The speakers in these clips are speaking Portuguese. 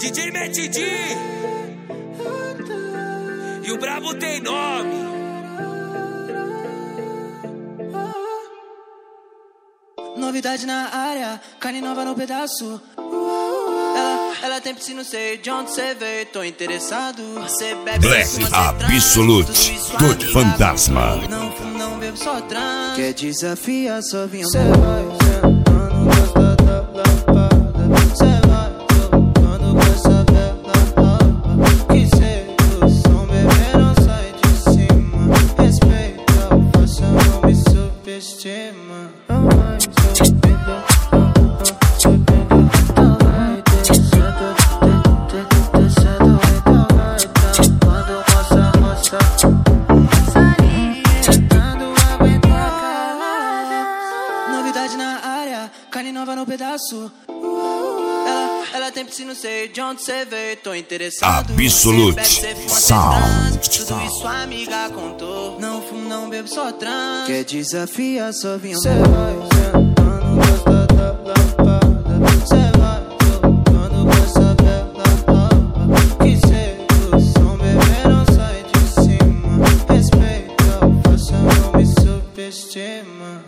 DJ Metid e o brabo tem nome. Novidade na área, carne nova no pedaço. Ela tem piscina, não sei de onde cê veio. Tô interessado, cê bebe Black Absolute, Tudo Fantasma. Não fumo, não bebo, só transo. Quer desafiar, só vinha. Cê vai sentando, gosta da lapada. Cê vai tocando com essa bela rapa. Que cê do som, bebê, não sai de cima. Respeita o faça, não me subestima. Novidade na área, carne nova no pedaço. Ela tem piscina, não sei de onde cê veio. Tô interessado. Absolute Sound. Tudo isso a amiga contou. Não fumo, não bebo, só transo. Quer desafiar, só vinha. Cê vai sentando, gosta da lapada. Cê vai tocando com essa bela rapa. Que cê do som, bebê, não sai de cima. Respeita o faça, não me subestima.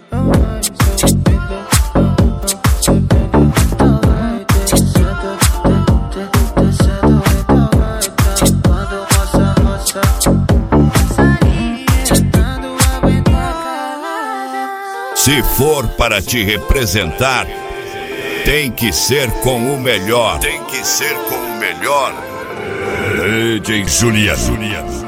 Se for para te representar, tem que ser com o melhor. Tem que ser com o melhor. DJ Juliano.